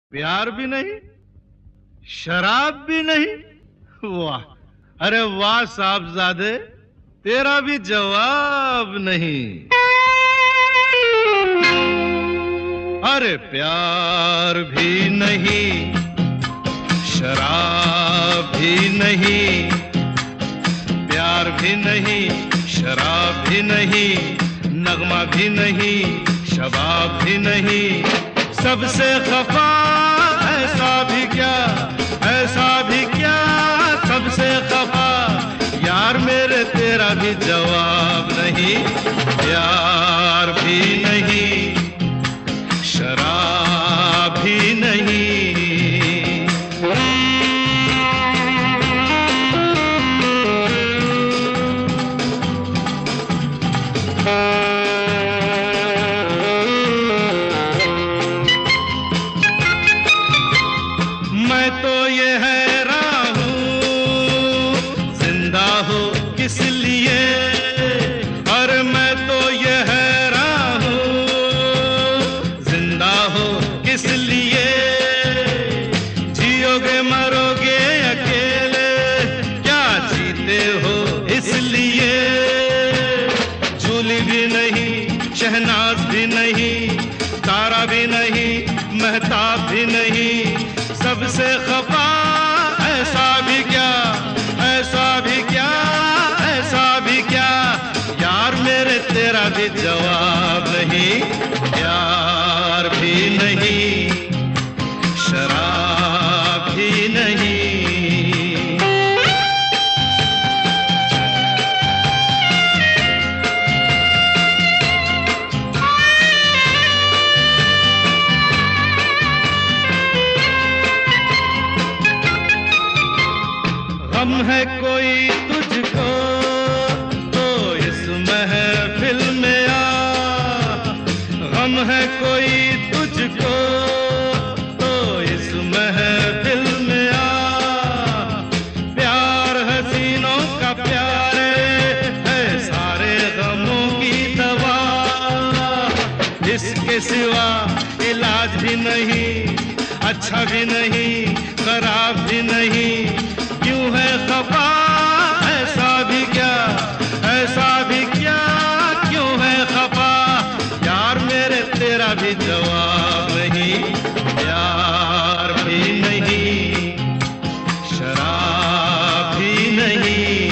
प्यार भी नहीं, शराब भी नहीं। वाह, अरे वाह साहबजादे, तेरा भी जवाब नहीं। अरे प्यार भी नहीं, शराब भी नहीं, प्यार भी नहीं, शराब भी नहीं, नगमा भी नहीं, शबाब भी नहीं, सबसे खफा ऐसा भी क्या, ऐसा भी क्या, सबसे खफा यार मेरे तेरा भी जवाब नहीं। प्यार भी नहीं, शराब भी नहीं। मैं तो ये हैरान हूँ जिंदा हो किस लिए, और मैं तो ये हैरान हूँ जिंदा हो किस लिए। जियोगे मरोगे अकेले, क्या जीते हो इसलिए। झूली भी नहीं, शहनाज भी नहीं, तारा भी नहीं, महताब भी नहीं, सबसे खफा ऐसा भी क्या, ऐसा भी क्या, ऐसा भी क्या यार मेरे तेरा भी जवाब नहीं। प्यार भी नहीं, शराब भी नहीं। गम है कोई तुझको तो इस महफिल में आ, गम है कोई तुझको तो इस महफिल में आ। प्यार हसीनों का प्यार है सारे गमों की दवा, इसके सिवा इलाज भी नहीं, अच्छा भी नहीं, खराब भी नहीं। क्यों है खफा ऐसा भी क्या, ऐसा भी क्या, क्यों है खफा यार मेरे तेरा भी जवाब नहीं। प्यार भी नहीं, शराब भी नहीं।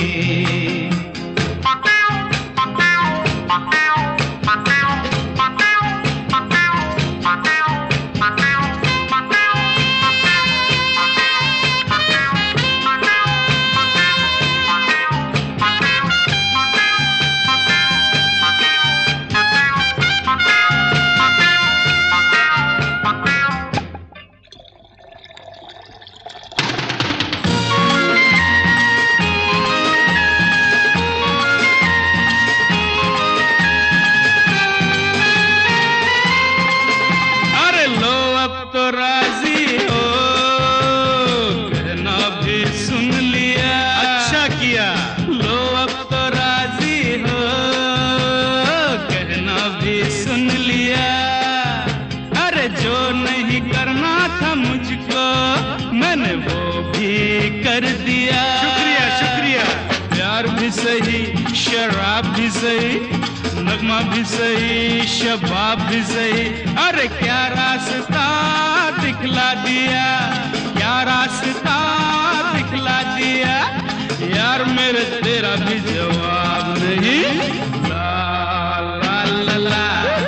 मैंने वो भी कर दिया। शुक्रिया शुक्रिया। प्यार भी सही, शराब भी सही, नगमा भी सही, शबाब भी सही। अरे क्या रास्ता दिखला दिया, क्या रास्ता दिखला दिया यार मेरे तेरा भी जवाब नहीं। ला ला ला ला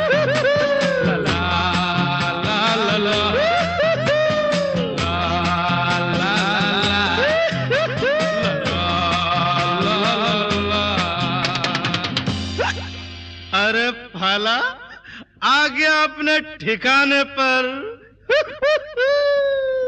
अरे फाला आ गया अपने ठिकाने पर।